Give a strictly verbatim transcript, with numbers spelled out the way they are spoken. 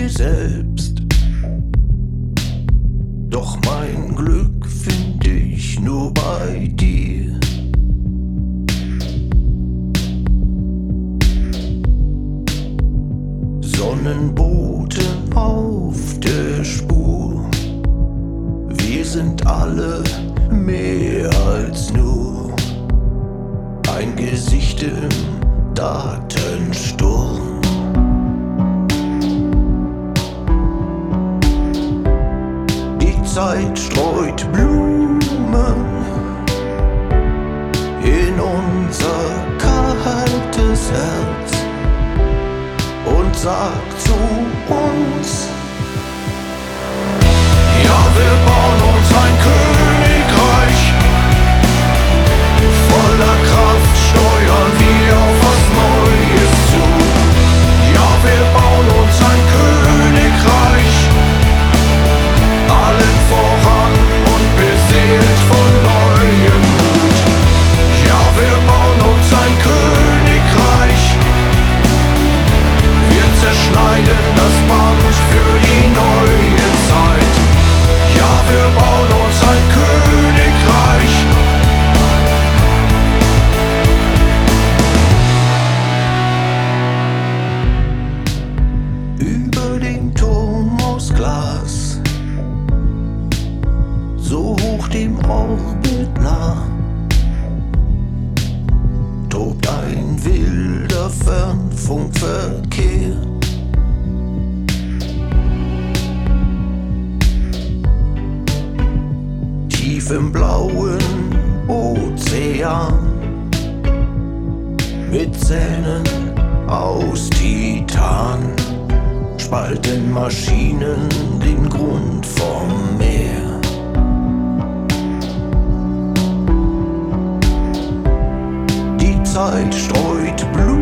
mir selbst. Doch mein Glück finde ich nur bei dir. Sonnenboten auf der Spur. Wir sind alle mehr als nur ein Gesicht im Datensturm. Die Zeit streut Blumen in unser kaltes Herz und sagt zu uns: Ja, wir bauen uns ein Königreich. Voller Kraft steuern wir auf was Neues zu. Ja, wir bauen uns ein Königreich. Allen voran und beseelt von neuem Mut. Ja, wir bauen uns ein Königreich. Wir zerschneiden das Band für die neue Zeit. Ja, wir bauen uns ein Königreich. Über den Turm aus Glas, so hoch dem Orbit nah, tobt ein wilder Fernfunkverkehr. Tief im blauen Ozean, mit Zähnen aus Titan, spalten Maschinen den Grund vom Meer. Die Zeit streut Blut